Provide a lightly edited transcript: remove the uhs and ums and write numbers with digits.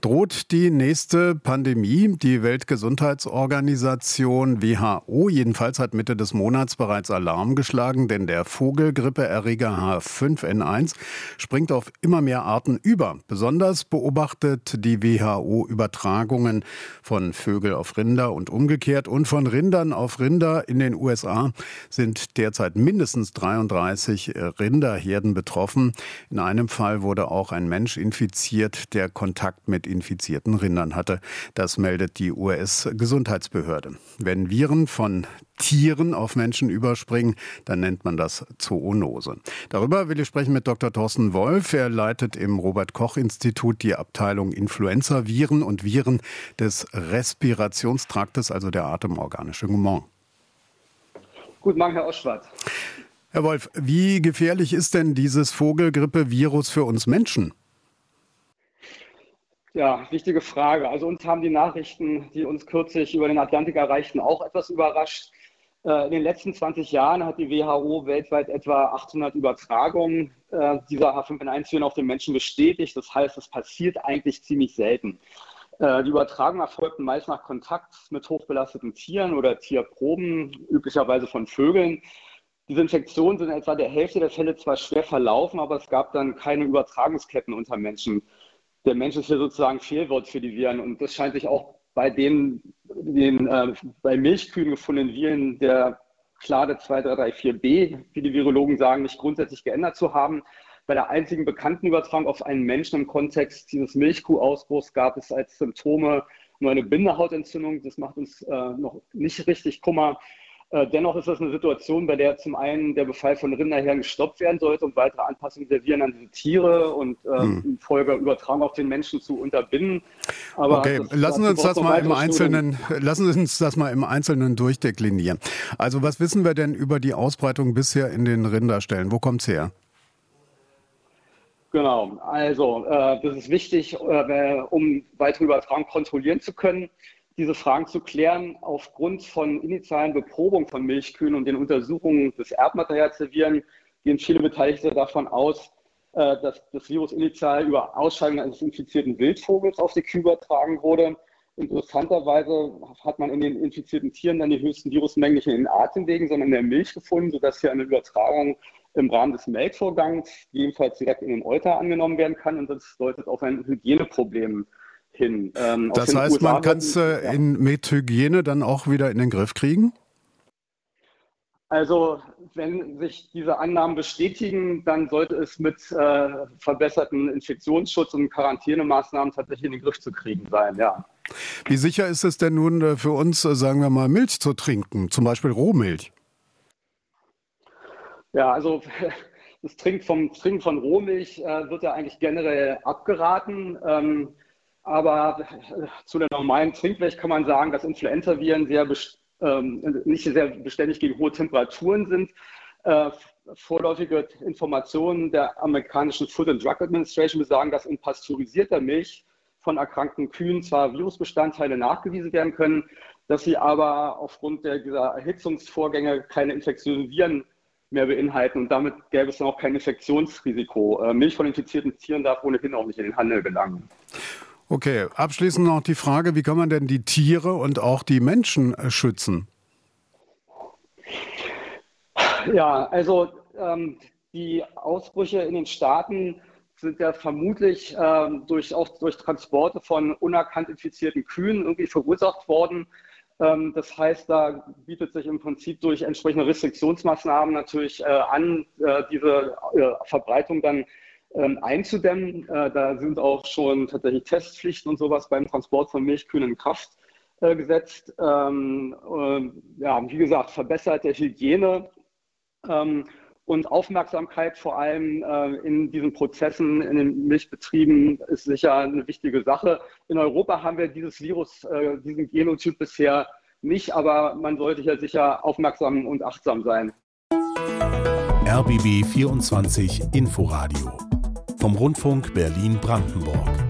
Droht die nächste Pandemie? Die Weltgesundheitsorganisation WHO jedenfalls hat Mitte des Monats bereits Alarm geschlagen, denn der Vogelgrippeerreger H5N1 springt auf immer mehr Arten über. Besonders beobachtet die WHO Übertragungen von Vögel auf Rinder und umgekehrt, und von Rindern auf Rinder. In den USA sind derzeit mindestens 33 Rinderherden betroffen. In einem Fall wurde auch ein Mensch infiziert, der Kontakt mit infizierten Rindern hatte. Das meldet die US-Gesundheitsbehörde. Wenn Viren von Tieren auf Menschen überspringen, dann nennt man das Zoonose. Darüber will ich sprechen mit Dr. Thorsten Wolf. Er leitet im Robert-Koch-Institut die Abteilung Influenza-Viren und Viren des Respirationstraktes, also der Atemorgane. Schönen guten Morgen. Guten Morgen, Herr Oschwart. Herr Wolf, wie gefährlich ist denn dieses Vogelgrippe-Virus für uns Menschen? Ja, wichtige Frage. Also uns haben die Nachrichten, die uns kürzlich über den Atlantik erreichten, auch etwas überrascht. In den letzten 20 Jahren hat die WHO weltweit etwa 800 Übertragungen dieser H5N1-Viren auf den Menschen bestätigt. Das heißt, es passiert eigentlich ziemlich selten. Die Übertragung erfolgten meist nach Kontakt mit hochbelasteten Tieren oder Tierproben, üblicherweise von Vögeln. Diese Infektionen sind in etwa der Hälfte der Fälle zwar schwer verlaufen, aber es gab dann keine Übertragungsketten unter Menschen. Der Mensch ist hier sozusagen Fehlwort für die Viren, und das scheint sich auch bei bei Milchkühen gefundenen Viren der Clade 2334b, wie die Virologen sagen, nicht grundsätzlich geändert zu haben. Bei der einzigen bekannten Übertragung auf einen Menschen im Kontext dieses Milchkuhausbruchs gab es als Symptome nur eine Bindehautentzündung. Das macht uns noch nicht richtig Kummer. Dennoch ist das eine Situation, bei der zum einen der Befall von Rinderherden gestoppt werden sollte, um weitere Anpassungen der Viren an diese Tiere und in Folge Übertragung auf den Menschen zu unterbinden. Aber okay, lassen Sie uns das mal im Einzelnen durchdeklinieren. Also was wissen wir denn über die Ausbreitung bisher in den Rinderställen? Wo kommt es her? Genau, also das ist wichtig, um weitere Übertragung kontrollieren zu können, diese Fragen zu klären. Aufgrund von initialen Beprobungen von Milchkühen und den Untersuchungen des Erbmaterials der Viren gehen viele Beteiligte davon aus, dass das Virus initial über Ausscheidung eines infizierten Wildvogels auf die Kühe übertragen wurde. Interessanterweise hat man in den infizierten Tieren dann die höchsten Virusmengen nicht in den Atemwegen, sondern in der Milch gefunden, sodass hier eine Übertragung im Rahmen des Melkvorgangs jedenfalls direkt in den Euter angenommen werden kann, und das deutet auf ein Hygieneproblem hin. Das heißt, man kann es mit Hygiene dann auch wieder in den Griff kriegen? Also wenn sich diese Annahmen bestätigen, dann sollte es mit verbesserten Infektionsschutz- und Quarantänemaßnahmen tatsächlich in den Griff zu kriegen sein, ja. Wie sicher ist es denn nun für uns, sagen wir mal, Milch zu trinken, zum Beispiel Rohmilch? Ja, also das Trinken von Rohmilch wird ja eigentlich generell abgeraten. Aber zu der normalen Trinkwelt kann man sagen, dass Influenzaviren nicht sehr beständig gegen hohe Temperaturen sind. Vorläufige Informationen der amerikanischen Food and Drug Administration besagen, dass in pasteurisierter Milch von erkrankten Kühen zwar Virusbestandteile nachgewiesen werden können, dass sie aber aufgrund dieser Erhitzungsvorgänge keine infektiösen Viren mehr beinhalten, und damit gäbe es dann auch kein Infektionsrisiko. Milch von infizierten Tieren darf ohnehin auch nicht in den Handel gelangen. Okay, abschließend noch die Frage, wie kann man denn die Tiere und auch die Menschen schützen? Ja, also die Ausbrüche in den Staaten sind ja vermutlich durch Transporte von unerkannt infizierten Kühen irgendwie verursacht worden. Das heißt, da bietet sich im Prinzip durch entsprechende Restriktionsmaßnahmen natürlich an, diese Verbreitung dann einzudämmen. Da sind auch schon tatsächlich Testpflichten und sowas beim Transport von Milchkühen in Kraft gesetzt. Wie gesagt, verbesserte Hygiene und Aufmerksamkeit vor allem in diesen Prozessen, in den Milchbetrieben, ist sicher eine wichtige Sache. In Europa haben wir dieses Virus, diesen Genotyp bisher nicht, aber man sollte hier sicher aufmerksam und achtsam sein. RBB 24 Inforadio vom Rundfunk Berlin-Brandenburg.